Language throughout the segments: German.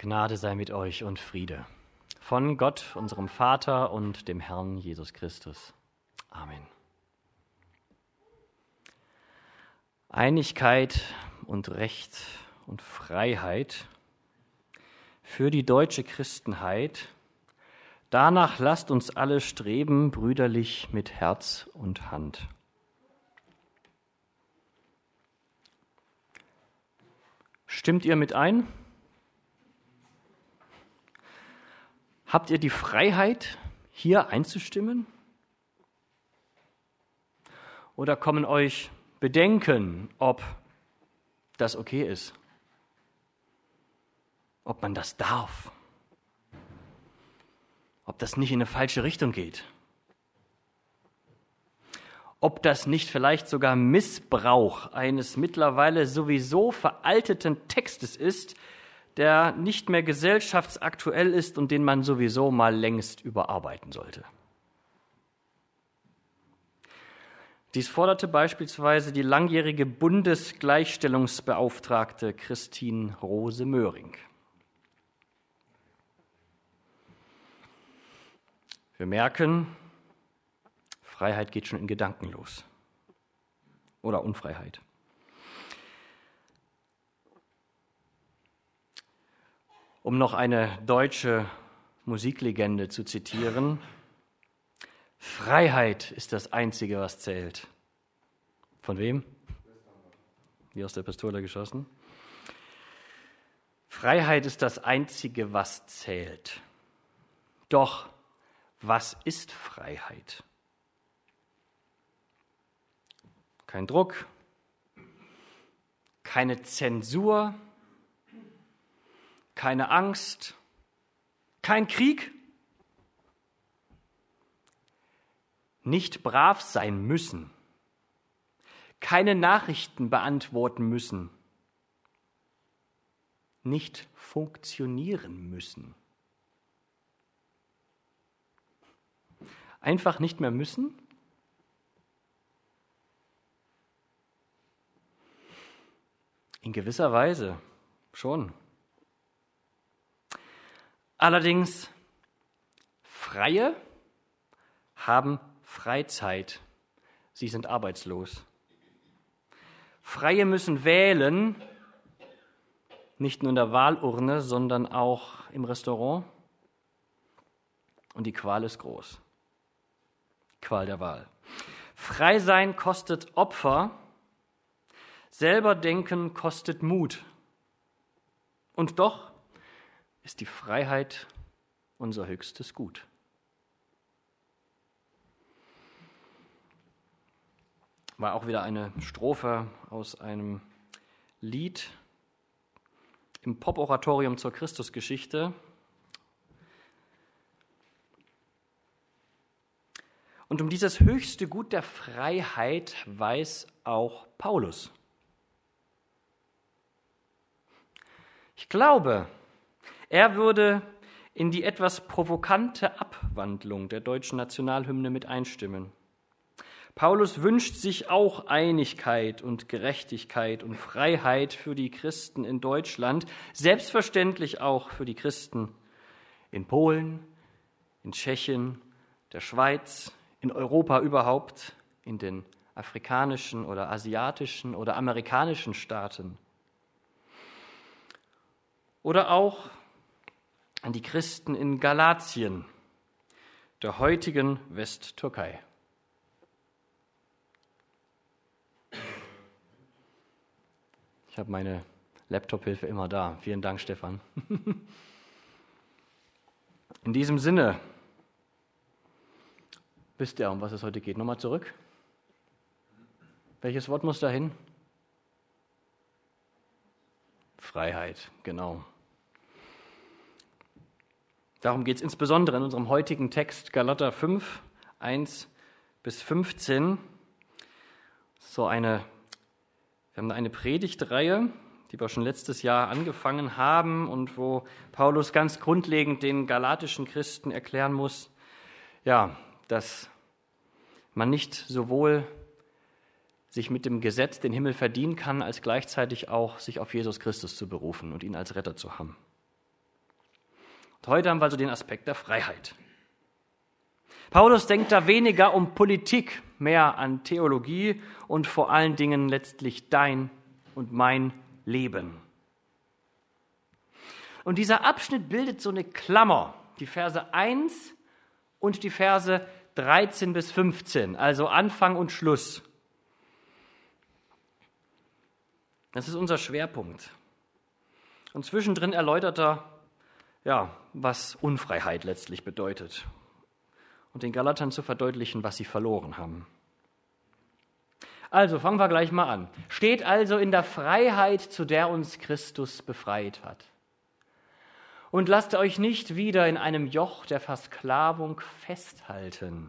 Gnade sei mit euch und Friede von Gott, unserem Vater und dem Herrn Jesus Christus. Amen. Einigkeit und Recht und Freiheit für die deutsche Christenheit, danach lasst uns alle streben, brüderlich mit Herz und Hand. Stimmt ihr mit ein? Habt ihr die Freiheit, hier einzustimmen? Oder kommen euch Bedenken, ob das okay ist? Ob man das darf? Ob das nicht in eine falsche Richtung geht? Ob das nicht vielleicht sogar Missbrauch eines mittlerweile sowieso veralteten Textes ist, der nicht mehr gesellschaftsaktuell ist und den man sowieso mal längst überarbeiten sollte. Dies forderte beispielsweise die langjährige Bundesgleichstellungsbeauftragte Christine Rose Möhring. Wir merken, Freiheit geht schon in Gedanken los. Oder Unfreiheit. Um noch eine deutsche Musiklegende zu zitieren: Freiheit ist das Einzige, was zählt. Von wem? Wie aus der Pistole geschossen. Freiheit ist das Einzige, was zählt. Doch was ist Freiheit? Kein Druck, keine Zensur, keine Angst, kein Krieg, nicht brav sein müssen, keine Nachrichten beantworten müssen, nicht funktionieren müssen. Einfach nicht mehr müssen? In gewisser Weise schon. Allerdings, Freie haben Freizeit. Sie sind arbeitslos. Freie müssen wählen, nicht nur in der Wahlurne, sondern auch im Restaurant. Und die Qual ist groß. Qual der Wahl. Frei sein kostet Opfer, selber denken kostet Mut. Und doch ist die Freiheit unser höchstes Gut. War auch wieder eine Strophe aus einem Lied im Poporatorium zur Christusgeschichte. Und um dieses höchste Gut der Freiheit weiß auch Paulus. Ich glaube, er würde in die etwas provokante Abwandlung der deutschen Nationalhymne mit einstimmen. Paulus wünscht sich auch Einigkeit und Gerechtigkeit und Freiheit für die Christen in Deutschland, selbstverständlich auch für die Christen in Polen, in Tschechien, der Schweiz, in Europa überhaupt, in den afrikanischen oder asiatischen oder amerikanischen Staaten. Oder auch an die Christen in Galatien, der heutigen Westtürkei. Ich habe meine Laptop-Hilfe immer da. Vielen Dank, Stefan. In diesem Sinne, wisst ihr, um was es heute geht? Nochmal zurück. Welches Wort muss da hin? Freiheit, genau. Darum geht es insbesondere in unserem heutigen Text, Galater 5, 1 bis 15. Wir haben eine Predigtreihe, die wir schon letztes Jahr angefangen haben und wo Paulus ganz grundlegend den galatischen Christen erklären muss, dass man nicht sowohl sich mit dem Gesetz den Himmel verdienen kann, als gleichzeitig auch sich auf Jesus Christus zu berufen und ihn als Retter zu haben. Heute haben wir also den Aspekt der Freiheit. Paulus denkt da weniger um Politik, mehr an Theologie und vor allen Dingen letztlich dein und mein Leben. Und dieser Abschnitt bildet so eine Klammer, die Verse 1 und die Verse 13 bis 15, also Anfang und Schluss. Das ist unser Schwerpunkt. Und zwischendrin erläutert er, was Unfreiheit letztlich bedeutet. Und den Galatern zu verdeutlichen, was sie verloren haben. Also fangen wir gleich mal an. Steht also in der Freiheit, zu der uns Christus befreit hat. Und lasst euch nicht wieder in einem Joch der Versklavung festhalten.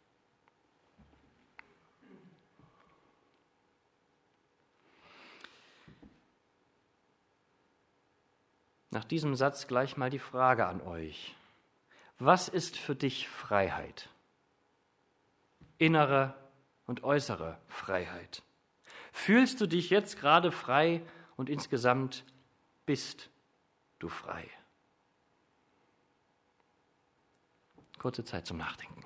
Nach diesem Satz gleich mal die Frage an euch. Was ist für dich Freiheit? Innere und äußere Freiheit. Fühlst du dich jetzt gerade frei und insgesamt bist du frei? Kurze Zeit zum Nachdenken.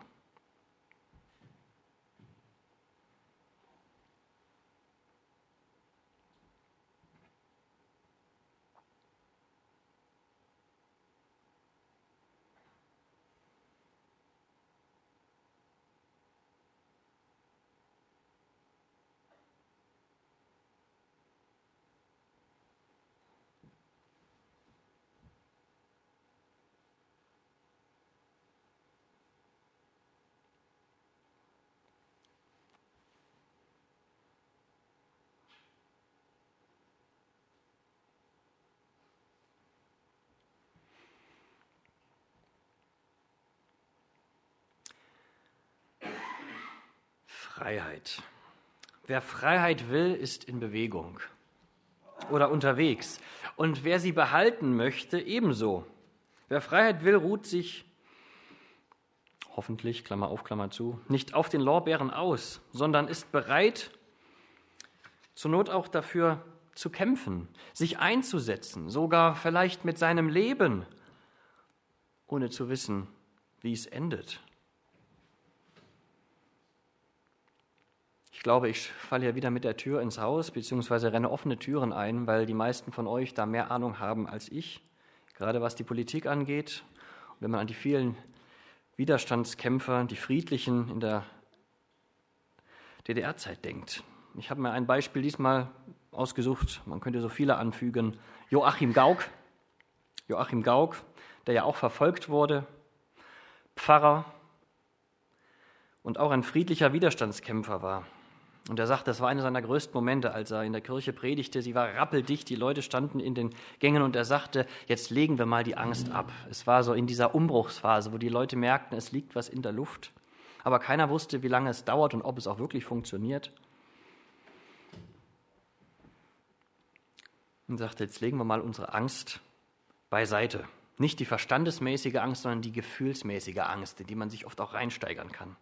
Freiheit. Wer Freiheit will, ist in Bewegung oder unterwegs. Und wer sie behalten möchte, ebenso. Wer Freiheit will, ruht sich, hoffentlich, Klammer auf, Klammer zu, nicht auf den Lorbeeren aus, sondern ist bereit, zur Not auch dafür zu kämpfen, sich einzusetzen, sogar vielleicht mit seinem Leben, ohne zu wissen, wie es endet. Ich glaube, ich falle hier wieder mit der Tür ins Haus, beziehungsweise renne offene Türen ein, weil die meisten von euch da mehr Ahnung haben als ich, gerade was die Politik angeht. Und wenn man an die vielen Widerstandskämpfer, die Friedlichen in der DDR-Zeit denkt. Ich habe mir ein Beispiel diesmal ausgesucht, man könnte so viele anfügen. Joachim Gauck, der ja auch verfolgt wurde, Pfarrer und auch ein friedlicher Widerstandskämpfer war. Und er sagt, das war einer seiner größten Momente, als er in der Kirche predigte. Sie war rappeldicht, die Leute standen in den Gängen und er sagte, jetzt legen wir mal die Angst ab. Es war so in dieser Umbruchsphase, wo die Leute merkten, es liegt was in der Luft. Aber keiner wusste, wie lange es dauert und ob es auch wirklich funktioniert. Und sagte, jetzt legen wir mal unsere Angst beiseite. Nicht die verstandesmäßige Angst, sondern die gefühlsmäßige Angst, in die man sich oft auch reinsteigern kann.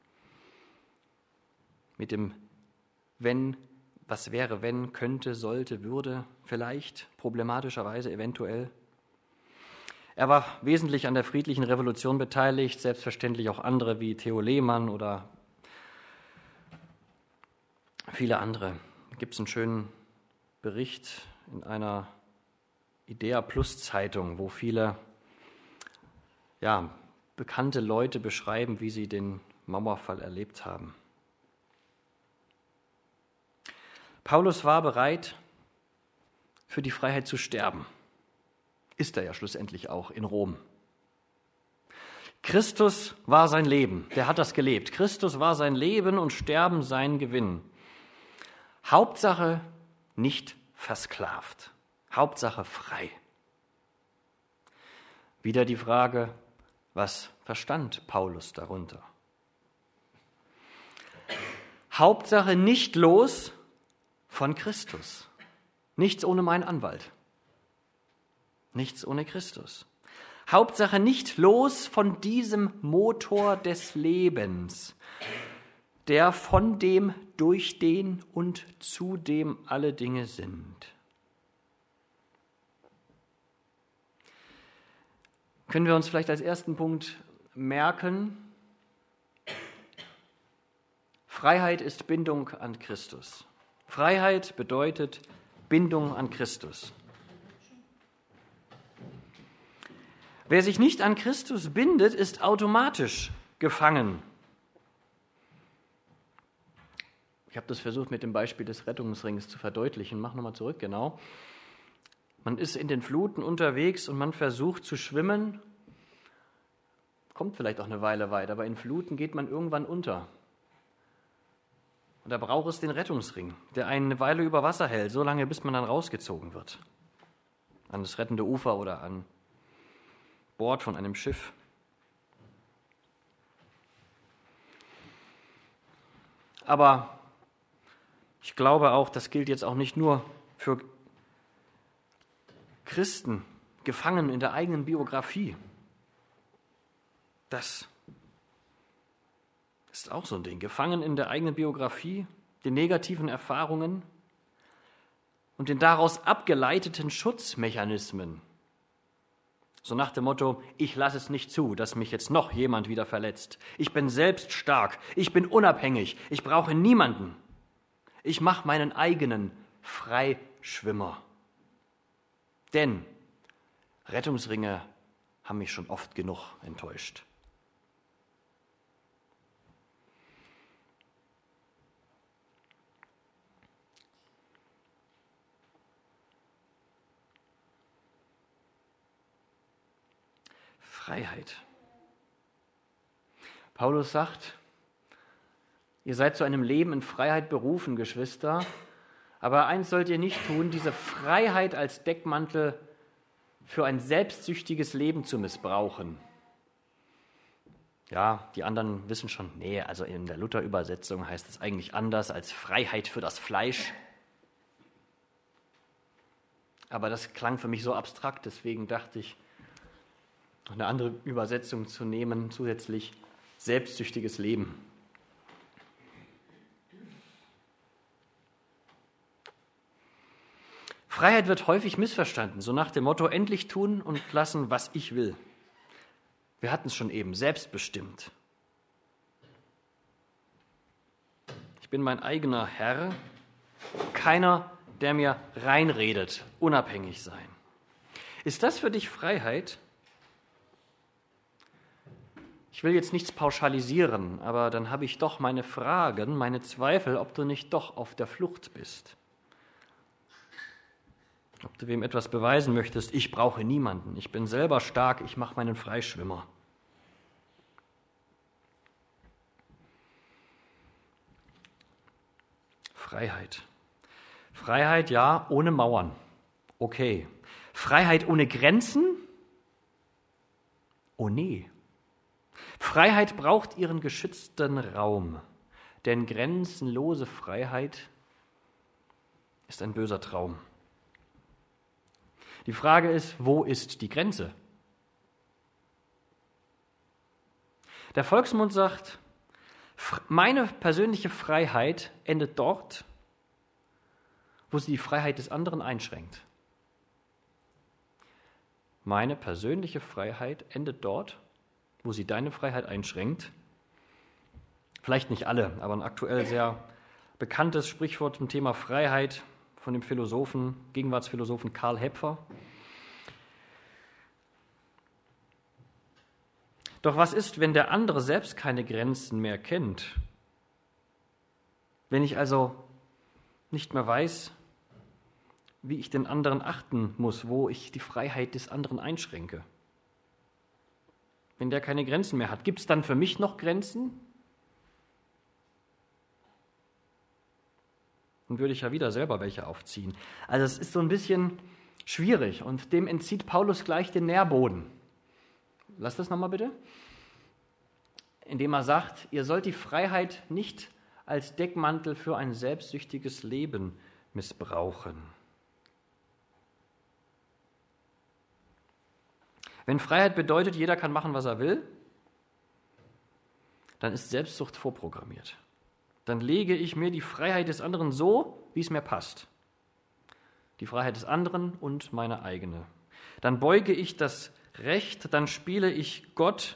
Mit dem wenn, was wäre, wenn, könnte, sollte, würde, vielleicht, problematischerweise, eventuell. Er war wesentlich an der friedlichen Revolution beteiligt, selbstverständlich auch andere wie Theo Lehmann oder viele andere. Da gibt es einen schönen Bericht in einer Idea Plus Zeitung, wo viele bekannte Leute beschreiben, wie sie den Mauerfall erlebt haben. Paulus war bereit, für die Freiheit zu sterben. Ist er ja schlussendlich auch in Rom. Christus war sein Leben, der hat das gelebt. Christus war sein Leben und Sterben sein Gewinn. Hauptsache nicht versklavt, Hauptsache frei. Wieder die Frage, was verstand Paulus darunter? Hauptsache nicht los von Christus. Nichts ohne meinen Anwalt. Nichts ohne Christus. Hauptsache nicht los von diesem Motor des Lebens, der von dem, durch den und zu dem alle Dinge sind. können wir uns vielleicht als ersten Punkt merken, Freiheit ist Bindung an Christus. Freiheit bedeutet Bindung an Christus. Wer sich nicht an Christus bindet, ist automatisch gefangen. Ich habe das versucht mit dem Beispiel des Rettungsrings zu verdeutlichen. Mach nochmal zurück, genau. Man ist in den Fluten unterwegs und man versucht zu schwimmen, kommt vielleicht auch eine Weile weit, aber in Fluten geht man irgendwann unter. Und da braucht es den Rettungsring, der einen eine Weile über Wasser hält, so lange, bis man dann rausgezogen wird. An das rettende Ufer oder an Bord von einem Schiff. Aber ich glaube auch, das gilt jetzt auch nicht nur für Christen, gefangen in der eigenen Biografie. Das ist auch so ein Ding. Gefangen in der eigenen Biografie, den negativen Erfahrungen und den daraus abgeleiteten Schutzmechanismen. So nach dem Motto, ich lasse es nicht zu, dass mich jetzt noch jemand wieder verletzt. Ich bin selbst stark, ich bin unabhängig, ich brauche niemanden. Ich mache meinen eigenen Freischwimmer. Denn Rettungsringe haben mich schon oft genug enttäuscht. Freiheit. Paulus sagt, ihr seid zu einem Leben in Freiheit berufen, Geschwister, aber eins sollt ihr nicht tun, diese Freiheit als Deckmantel für ein selbstsüchtiges Leben zu missbrauchen. Ja, die anderen wissen schon, nee, also in der Luther-Übersetzung heißt es eigentlich anders als Freiheit für das Fleisch. Aber das klang für mich so abstrakt, deswegen dachte ich, noch eine andere Übersetzung zu nehmen, zusätzlich selbstsüchtiges Leben. Freiheit wird häufig missverstanden, so nach dem Motto, endlich tun und lassen, was ich will. Wir hatten es schon eben, selbstbestimmt. Ich bin mein eigener Herr, keiner, der mir reinredet, unabhängig sein. Ist das für dich Freiheit? Ich will jetzt nichts pauschalisieren, aber dann habe ich doch meine Fragen, meine Zweifel, ob du nicht doch auf der Flucht bist. Ob du wem etwas beweisen möchtest, ich brauche niemanden, ich bin selber stark, ich mache meinen Freischwimmer. Freiheit. Freiheit, ja, ohne Mauern. Okay. Freiheit ohne Grenzen? Oh nee. Freiheit braucht ihren geschützten Raum, denn grenzenlose Freiheit ist ein böser Traum. Die Frage ist, wo ist die Grenze? Der Volksmund sagt, meine persönliche Freiheit endet dort, wo sie die Freiheit des anderen einschränkt. Meine persönliche Freiheit endet dort, wo sie deine Freiheit einschränkt. Vielleicht nicht alle, aber ein aktuell sehr bekanntes Sprichwort zum Thema Freiheit von dem Philosophen, Gegenwartsphilosophen Karl Hepfer. Doch was ist, wenn der andere selbst keine Grenzen mehr kennt? Wenn ich also nicht mehr weiß, wie ich den anderen achten muss, wo ich die Freiheit des anderen einschränke? Wenn der keine Grenzen mehr hat, gibt es dann für mich noch Grenzen? Dann würde ich ja wieder selber welche aufziehen. Also es ist so ein bisschen schwierig und dem entzieht Paulus gleich den Nährboden. Lass das nochmal bitte. Indem er sagt, ihr sollt die Freiheit nicht als Deckmantel für ein selbstsüchtiges Leben missbrauchen. Wenn Freiheit bedeutet, jeder kann machen, was er will, dann ist Selbstsucht vorprogrammiert. Dann lege ich mir die Freiheit des anderen so, wie es mir passt. Die Freiheit des anderen und meine eigene. Dann beuge ich das recht, dann spiele ich Gott.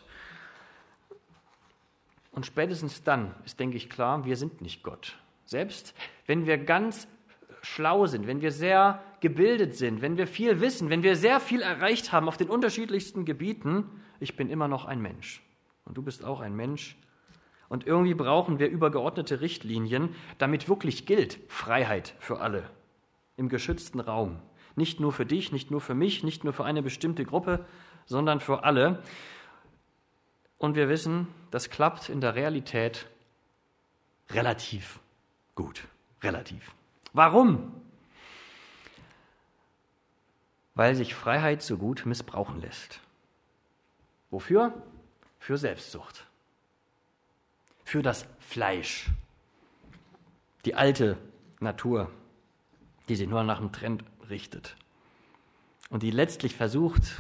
Und spätestens dann ist, denke ich, klar, wir sind nicht Gott. Selbst wenn wir ganz schlau sind, wenn wir sehr gebildet sind, wenn wir viel wissen, wenn wir sehr viel erreicht haben auf den unterschiedlichsten Gebieten, ich bin immer noch ein Mensch. Und du bist auch ein Mensch. Und irgendwie brauchen wir übergeordnete Richtlinien, damit wirklich gilt Freiheit für alle im geschützten Raum. Nicht nur für dich, nicht nur für mich, nicht nur für eine bestimmte Gruppe, sondern für alle. Und wir wissen, das klappt in der Realität relativ gut. Relativ. Warum? Weil sich Freiheit so gut missbrauchen lässt. Wofür? Für Selbstsucht. Für das Fleisch. Die alte Natur, die sich nur nach dem Trend richtet. Und die letztlich versucht,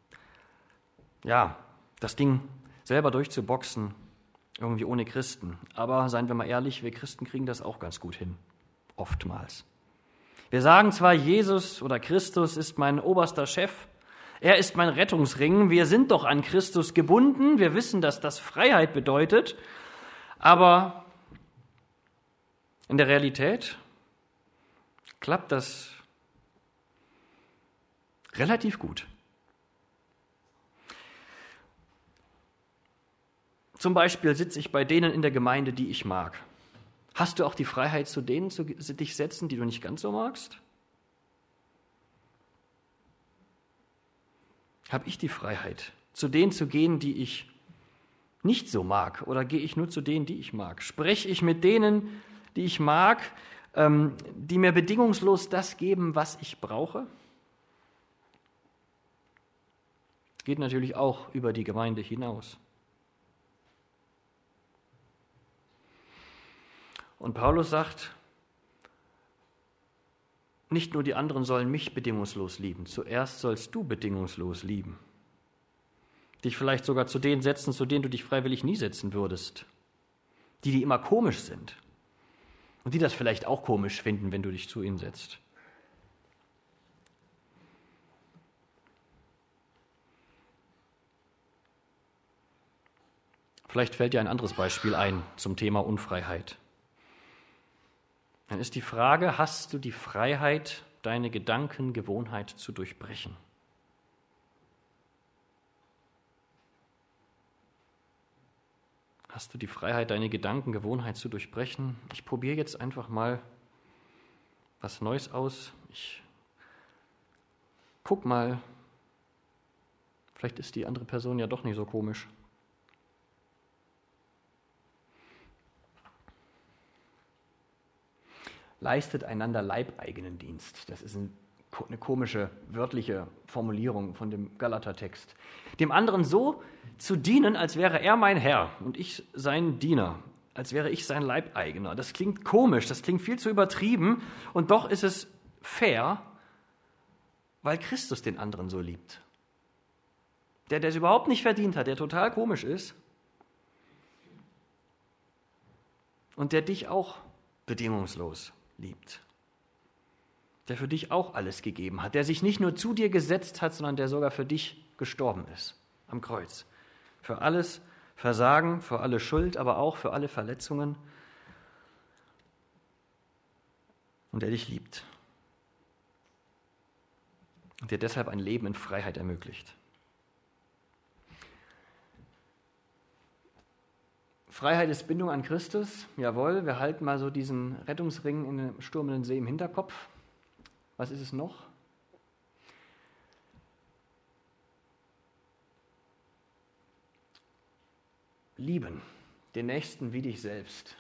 das Ding selber durchzuboxen, irgendwie ohne Christen. Aber seien wir mal ehrlich, wir Christen kriegen das auch ganz gut hin. Oftmals. Wir sagen zwar, Jesus oder Christus ist mein oberster Chef, er ist mein Rettungsring, wir sind doch an Christus gebunden, wir wissen, dass das Freiheit bedeutet, aber in der Realität klappt das relativ gut. Zum Beispiel sitze ich bei denen in der Gemeinde, die ich mag. Hast du auch die Freiheit, zu denen zu dich setzen, die du nicht ganz so magst? Habe ich die Freiheit, zu denen zu gehen, die ich nicht so mag? Oder gehe ich nur zu denen, die ich mag? Spreche ich mit denen, die ich mag, die mir bedingungslos das geben, was ich brauche? Geht natürlich auch über die Gemeinde hinaus. Und Paulus sagt, nicht nur die anderen sollen mich bedingungslos lieben, zuerst sollst du bedingungslos lieben. Dich vielleicht sogar zu denen setzen, zu denen du dich freiwillig nie setzen würdest. Die immer komisch sind. Und die das vielleicht auch komisch finden, wenn du dich zu ihnen setzt. Vielleicht fällt dir ein anderes Beispiel ein zum Thema Unfreiheit. Dann ist die Frage, hast du die Freiheit, deine Gedankengewohnheit zu durchbrechen? Hast du die Freiheit, deine Gedankengewohnheit zu durchbrechen? Ich probiere jetzt einfach mal was Neues aus. Ich guck mal, vielleicht ist die andere Person ja doch nicht so komisch. Leistet einander leibeigenen Dienst. Das ist eine komische, wörtliche Formulierung von dem Galatertext. Dem anderen so zu dienen, als wäre er mein Herr und ich sein Diener, als wäre ich sein Leibeigener. Das klingt komisch, das klingt viel zu übertrieben und doch ist es fair, weil Christus den anderen so liebt. Der es überhaupt nicht verdient hat, der total komisch ist und der dich auch bedingungslos liebt, der für dich auch alles gegeben hat, der sich nicht nur zu dir gesetzt hat, sondern der sogar für dich gestorben ist am Kreuz. Für alles Versagen, für alle Schuld, aber auch für alle Verletzungen und der dich liebt und dir deshalb ein Leben in Freiheit ermöglicht. Freiheit ist Bindung an Christus, jawohl, wir halten mal so diesen Rettungsring in dem stürmenden See im Hinterkopf. Was ist es noch? Lieben, den Nächsten wie dich selbst.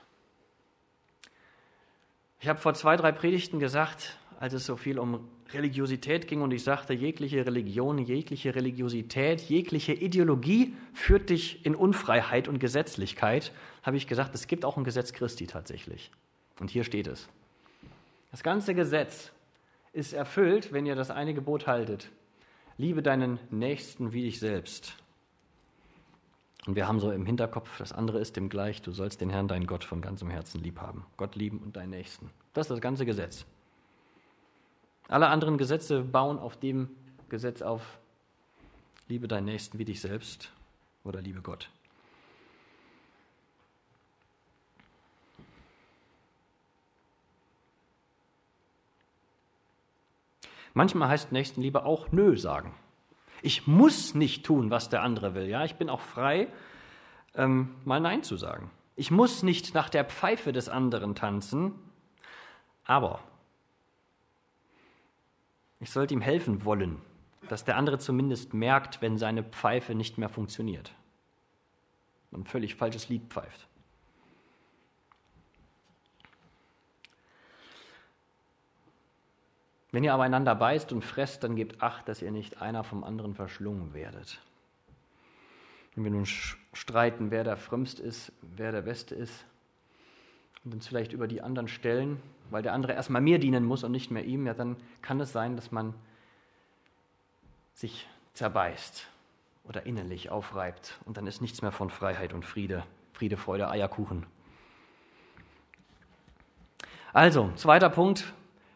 Ich habe vor 2, 3 Predigten gesagt, als es so viel um Religiosität ging und ich sagte, jegliche Religion, jegliche Religiosität, jegliche Ideologie führt dich in Unfreiheit und Gesetzlichkeit, habe ich gesagt, es gibt auch ein Gesetz Christi tatsächlich. Und hier steht es. Das ganze Gesetz ist erfüllt, wenn ihr das eine Gebot haltet. Liebe deinen Nächsten wie dich selbst. Und wir haben so im Hinterkopf, das andere ist dem gleich, du sollst den Herrn, deinen Gott, von ganzem Herzen lieb haben. Gott lieben und deinen Nächsten. Das ist das ganze Gesetz. Alle anderen Gesetze bauen auf dem Gesetz auf. liebe deinen Nächsten wie dich selbst oder liebe Gott. Manchmal heißt Nächstenliebe auch Nö sagen. Ich muss nicht tun, was der andere will. Ja, ich bin auch frei, mal Nein zu sagen. Ich muss nicht nach der Pfeife des anderen tanzen, aber ich sollte ihm helfen wollen, dass der andere zumindest merkt, wenn seine Pfeife nicht mehr funktioniert. Ein völlig falsches Lied pfeift. Wenn ihr aber einander beißt und fresst, dann gebt Acht, dass ihr nicht einer vom anderen verschlungen werdet. Wenn wir nun streiten, wer der Frömmste ist, wer der Beste ist, und uns vielleicht über die anderen stellen, weil der andere erstmal mir dienen muss und nicht mehr ihm, ja, dann kann es sein, dass man sich zerbeißt oder innerlich aufreibt und dann ist nichts mehr von Freiheit und Friede, Friede, Freude, Eierkuchen. Also, zweiter Punkt.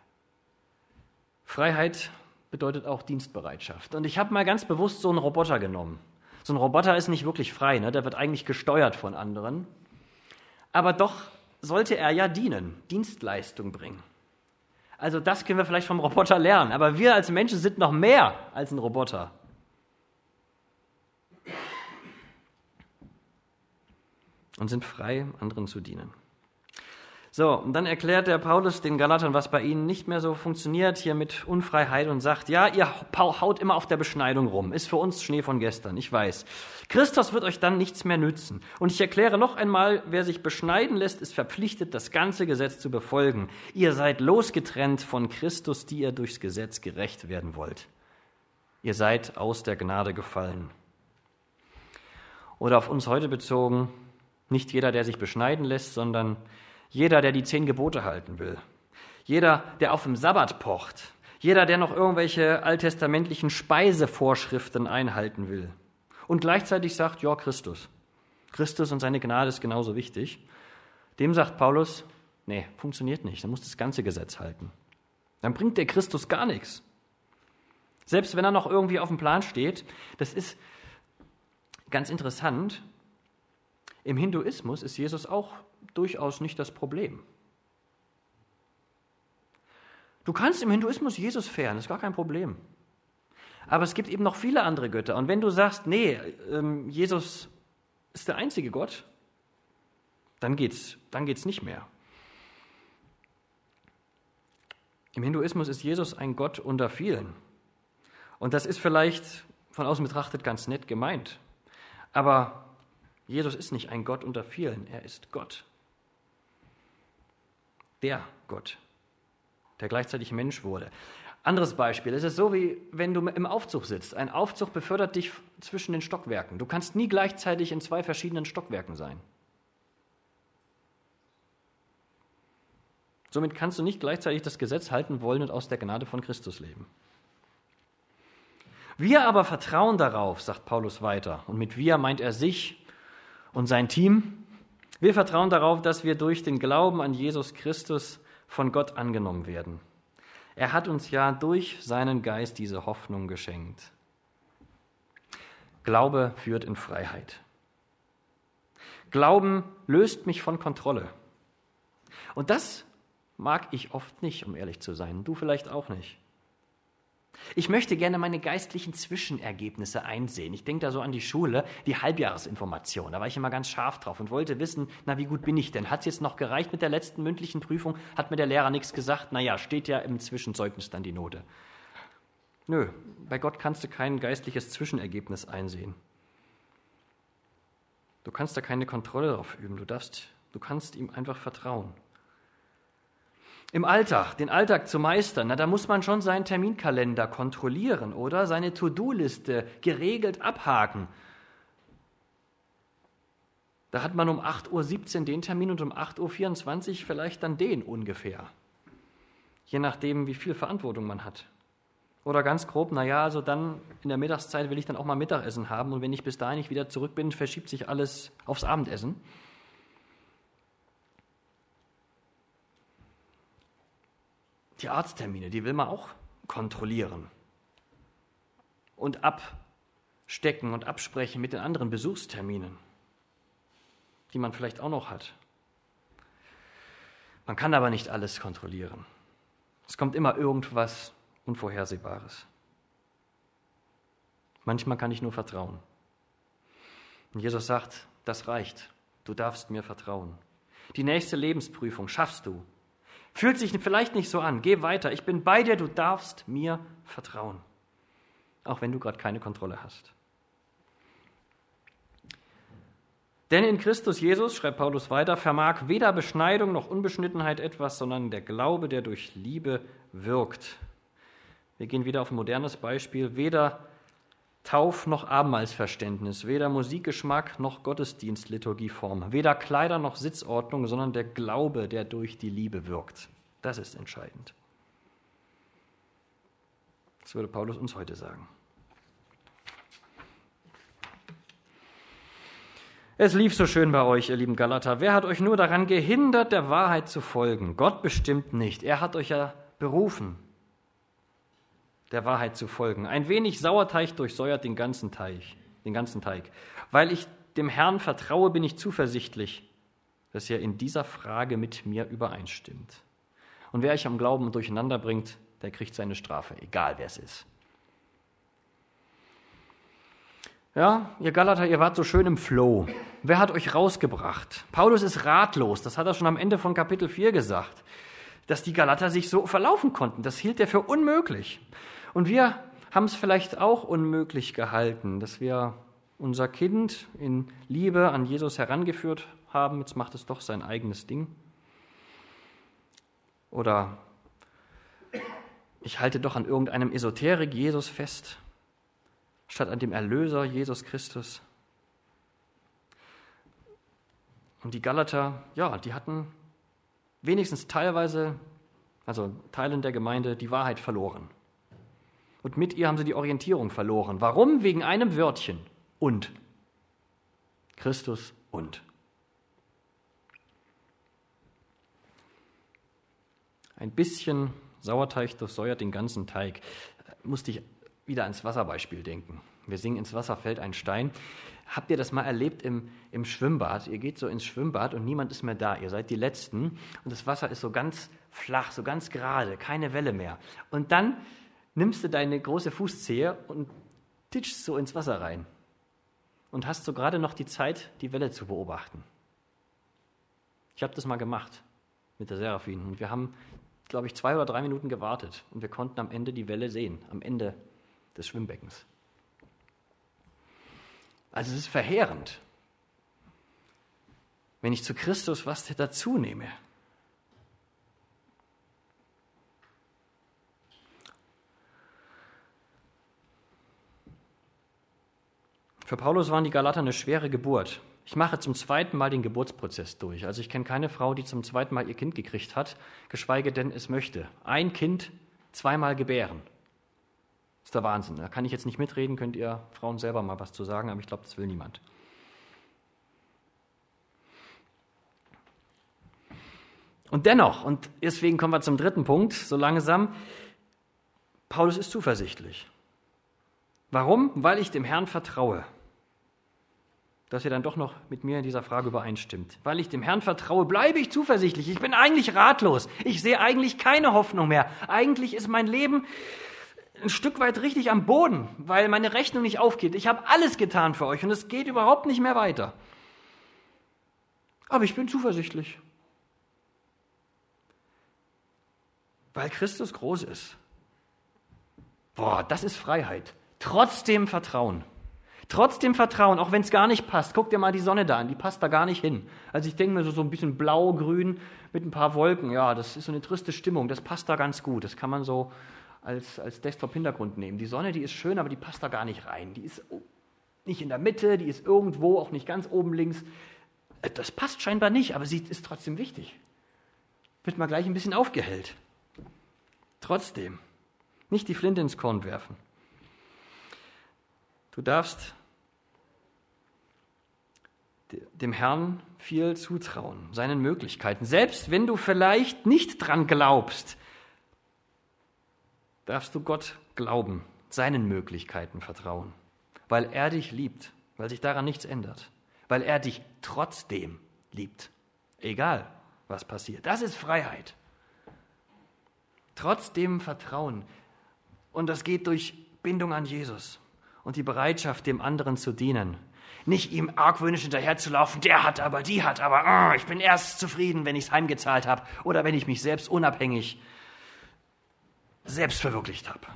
Freiheit bedeutet auch Dienstbereitschaft. Und ich habe mal ganz bewusst so einen Roboter genommen. So ein Roboter ist nicht wirklich frei, ne? Der wird eigentlich gesteuert von anderen. Aber doch sollte er ja dienen, Dienstleistung bringen. Also das können wir vielleicht vom Roboter lernen. Aber wir als Menschen sind noch mehr als ein Roboter. Und sind frei, anderen zu dienen. So, und dann erklärt der Paulus den Galatern, was bei ihnen nicht mehr so funktioniert, hier mit Unfreiheit und sagt, ja, ihr haut immer auf der Beschneidung rum, ist für uns Schnee von gestern, ich weiß. Christus wird euch dann nichts mehr nützen. Und ich erkläre noch einmal, wer sich beschneiden lässt, ist verpflichtet, das ganze Gesetz zu befolgen. Ihr seid losgetrennt von Christus, die ihr durchs Gesetz gerecht werden wollt. Ihr seid aus der Gnade gefallen. Oder auf uns heute bezogen, nicht jeder, der sich beschneiden lässt, sondern jeder, der die 10 Gebote halten will. Jeder, der auf den Sabbat pocht. Jeder, der noch irgendwelche alttestamentlichen Speisevorschriften einhalten will. Und gleichzeitig sagt, ja, Christus. Christus und seine Gnade ist genauso wichtig. Dem sagt Paulus, nee, funktioniert nicht. Dann muss das ganze Gesetz halten. Dann bringt der Christus gar nichts. Selbst wenn er noch irgendwie auf dem Plan steht, das ist ganz interessant. Im Hinduismus ist Jesus auch durchaus nicht das Problem. Du kannst im Hinduismus Jesus verehren, das ist gar kein Problem. Aber es gibt eben noch viele andere Götter. Und wenn du sagst, nee, Jesus ist der einzige Gott, dann geht's nicht mehr. Im Hinduismus ist Jesus ein Gott unter vielen. Und das ist vielleicht von außen betrachtet ganz nett gemeint. Aber Jesus ist nicht ein Gott unter vielen, er ist Gott. Der Gott, der gleichzeitig Mensch wurde. Anderes Beispiel, es ist so, wie wenn du im Aufzug sitzt. Ein Aufzug befördert dich zwischen den Stockwerken. Du kannst nie gleichzeitig in 2 verschiedenen Stockwerken sein. Somit kannst du nicht gleichzeitig das Gesetz halten wollen und aus der Gnade von Christus leben. Wir aber vertrauen darauf, sagt Paulus weiter. Und mit wir meint er sich und sein Team. Wir vertrauen darauf, dass wir durch den Glauben an Jesus Christus von Gott angenommen werden. Er hat uns ja durch seinen Geist diese Hoffnung geschenkt. Glaube führt in Freiheit. Glauben löst mich von Kontrolle. Und das mag ich oft nicht, um ehrlich zu sein. Du vielleicht auch nicht. Ich möchte gerne meine geistlichen Zwischenergebnisse einsehen. Ich denke da so an die Schule, die Halbjahresinformation. Da war ich immer ganz scharf drauf und wollte wissen, na, wie gut bin ich denn? Hat es jetzt noch gereicht mit der letzten mündlichen Prüfung? Hat mir der Lehrer nichts gesagt? Naja, steht ja im Zwischenzeugnis dann die Note. Nö, bei Gott kannst du kein geistliches Zwischenergebnis einsehen. Du kannst da keine Kontrolle drauf üben. Du kannst ihm einfach vertrauen. Im Alltag, den Alltag zu meistern, da muss man schon seinen Terminkalender kontrollieren, oder? Seine To-Do-Liste geregelt abhaken. Da hat man um 8:17 Uhr den Termin und um 8:24 Uhr vielleicht dann den ungefähr. Je nachdem, wie viel Verantwortung man hat. Oder ganz grob, naja, also dann in der Mittagszeit will ich dann auch mal Mittagessen haben und wenn ich bis dahin nicht wieder zurück bin, verschiebt sich alles aufs Abendessen. Die Arzttermine, die will man auch kontrollieren und stecken und absprechen mit den anderen Besuchsterminen, die man vielleicht auch noch hat. Man kann aber nicht alles kontrollieren. Es kommt immer irgendwas Unvorhersehbares. Manchmal kann ich nur vertrauen. Und Jesus sagt, das reicht. Du darfst mir vertrauen. Die nächste Lebensprüfung schaffst du. Fühlt sich vielleicht nicht so an. Geh weiter. Ich bin bei dir. Du darfst mir vertrauen. Auch wenn du gerade keine Kontrolle hast. Denn in Christus Jesus, schreibt Paulus weiter, vermag weder Beschneidung noch Unbeschnittenheit etwas, sondern der Glaube, der durch Liebe wirkt. Wir gehen wieder auf ein modernes Beispiel. Weder Tauf- noch Abendmahlsverständnis, weder Musikgeschmack noch Gottesdienstliturgieform, weder Kleider noch Sitzordnung, sondern der Glaube, der durch die Liebe wirkt. Das ist entscheidend. Das würde Paulus uns heute sagen. Es lief so schön bei euch, ihr lieben Galater. Wer hat euch nur daran gehindert, der Wahrheit zu folgen? Gott bestimmt nicht. Er hat euch ja berufen, der Wahrheit zu folgen. Ein wenig Sauerteig durchsäuert den ganzen Teig. Weil ich dem Herrn vertraue, bin ich zuversichtlich, dass er in dieser Frage mit mir übereinstimmt. Und wer euch am Glauben durcheinander bringt, der kriegt seine Strafe, egal wer es ist. Ja, ihr Galater, ihr wart so schön im Flow. Wer hat euch rausgebracht? Paulus ist ratlos, das hat er schon am Ende von Kapitel 4 gesagt, dass die Galater sich so verlaufen konnten. Das hielt er für unmöglich. Und wir haben es vielleicht auch unmöglich gehalten, dass wir unser Kind in Liebe an Jesus herangeführt haben. Jetzt macht es doch sein eigenes Ding. Oder ich halte doch an irgendeinem Esoterik Jesus fest, statt an dem Erlöser Jesus Christus. Und die Galater, ja, die hatten wenigstens teilweise, also Teilen der Gemeinde, die Wahrheit verloren. Und mit ihr haben sie die Orientierung verloren. Warum? Wegen einem Wörtchen. Und. Christus und. Ein bisschen Sauerteig durchsäuert den ganzen Teig. Musste ich wieder ans Wasserbeispiel denken. Wir singen ins Wasser fällt ein Stein. Habt ihr das mal erlebt im Schwimmbad? Ihr geht so ins Schwimmbad und niemand ist mehr da. Ihr seid die Letzten und das Wasser ist so ganz flach, so ganz gerade, keine Welle mehr. Und dann nimmst du deine große Fußzehe und titschst so ins Wasser rein und hast so gerade noch die Zeit, die Welle zu beobachten. Ich habe das mal gemacht mit der Seraphin und wir haben, glaube ich, 2 oder 3 Minuten gewartet und wir konnten am Ende die Welle sehen, am Ende des Schwimmbeckens. Also es ist verheerend, wenn ich zu Christus was dazu nehme. Für Paulus waren die Galater eine schwere Geburt. Ich mache zum 2. Mal den Geburtsprozess durch. Also ich kenne keine Frau, die zum 2. Mal ihr Kind gekriegt hat, geschweige denn es möchte. Ein Kind 2 Mal gebären. Das ist der Wahnsinn. Da kann ich jetzt nicht mitreden, könnt ihr Frauen selber mal was zu sagen, aber ich glaube, das will niemand. Und dennoch, und deswegen kommen wir zum 3. Punkt, so langsam, Paulus ist zuversichtlich. Warum? Weil ich dem Herrn vertraue, dass er dann doch noch mit mir in dieser Frage übereinstimmt. Weil ich dem Herrn vertraue, bleibe ich zuversichtlich. Ich bin eigentlich ratlos. Ich sehe eigentlich keine Hoffnung mehr. Eigentlich ist mein Leben ein Stück weit richtig am Boden, weil meine Rechnung nicht aufgeht. Ich habe alles getan für euch und es geht überhaupt nicht mehr weiter. Aber ich bin zuversichtlich. Weil Christus groß ist. Boah, das ist Freiheit. Trotzdem Vertrauen. Trotzdem Vertrauen, auch wenn es gar nicht passt. Guck dir mal die Sonne da an, die passt da gar nicht hin. Also ich denke mir so ein bisschen blau-grün mit ein paar Wolken, ja, das ist so eine triste Stimmung, das passt da ganz gut. Das kann man so als Desktop-Hintergrund nehmen. Die Sonne, die ist schön, aber die passt da gar nicht rein. Die ist nicht in der Mitte, die ist irgendwo, auch nicht ganz oben links. Das passt scheinbar nicht, aber sie ist trotzdem wichtig. Wird mal gleich ein bisschen aufgehellt. Trotzdem, nicht die Flinte ins Korn werfen. Du darfst dem Herrn viel zutrauen, seinen Möglichkeiten. Selbst wenn du vielleicht nicht dran glaubst, darfst du Gott glauben, seinen Möglichkeiten vertrauen. weil er dich liebt, weil sich daran nichts ändert, weil er dich trotzdem liebt, egal was passiert. Das ist Freiheit. Trotzdem Vertrauen. Und das geht durch Bindung an Jesus und die Bereitschaft, dem anderen zu dienen. Nicht ihm argwöhnisch hinterherzulaufen, der hat aber, die hat aber, ich bin erst zufrieden, wenn ich es heimgezahlt habe oder wenn ich mich selbst unabhängig selbst verwirklicht habe.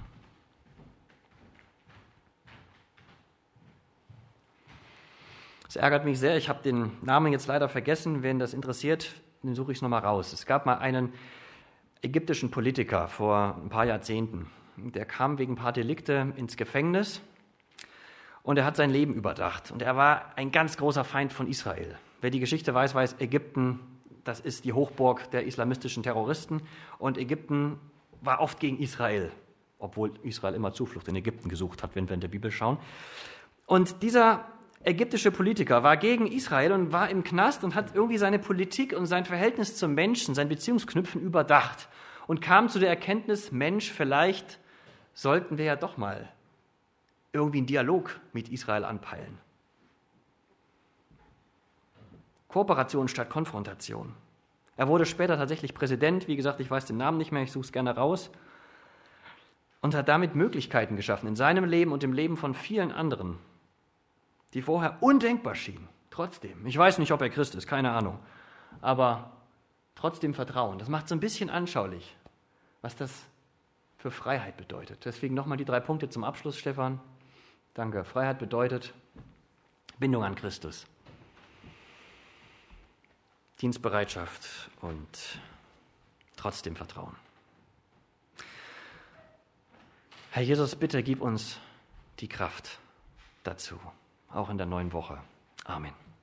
Es ärgert mich sehr, ich habe den Namen jetzt leider vergessen. Wen das interessiert, den suche ich nochmal raus. Es gab mal einen ägyptischen Politiker vor ein paar Jahrzehnten. Der kam wegen ein paar Delikte ins Gefängnis und er hat sein Leben überdacht. Und er war ein ganz großer Feind von Israel. Wer die Geschichte weiß, weiß, Ägypten, das ist die Hochburg der islamistischen Terroristen. Und Ägypten war oft gegen Israel, obwohl Israel immer Zuflucht in Ägypten gesucht hat, wenn wir in der Bibel schauen. Und dieser ägyptische Politiker war gegen Israel und war im Knast und hat irgendwie seine Politik und sein Verhältnis zum Menschen, sein Beziehungsknüpfen überdacht und kam zu der Erkenntnis, Mensch, vielleicht sollten wir ja doch mal irgendwie einen Dialog mit Israel anpeilen. Kooperation statt Konfrontation. Er wurde später tatsächlich Präsident, wie gesagt, ich weiß den Namen nicht mehr, ich suche es gerne raus, und hat damit Möglichkeiten geschaffen in seinem Leben und im Leben von vielen anderen, die vorher undenkbar schienen. Trotzdem, ich weiß nicht, ob er Christ ist, keine Ahnung, aber trotzdem Vertrauen. Das macht so ein bisschen anschaulich, was das für Freiheit bedeutet. Deswegen nochmal die 3 Punkte zum Abschluss, Stefan. Danke. Freiheit bedeutet Bindung an Christus, Dienstbereitschaft und trotzdem Vertrauen. Herr Jesus, bitte gib uns die Kraft dazu, auch in der neuen Woche. Amen.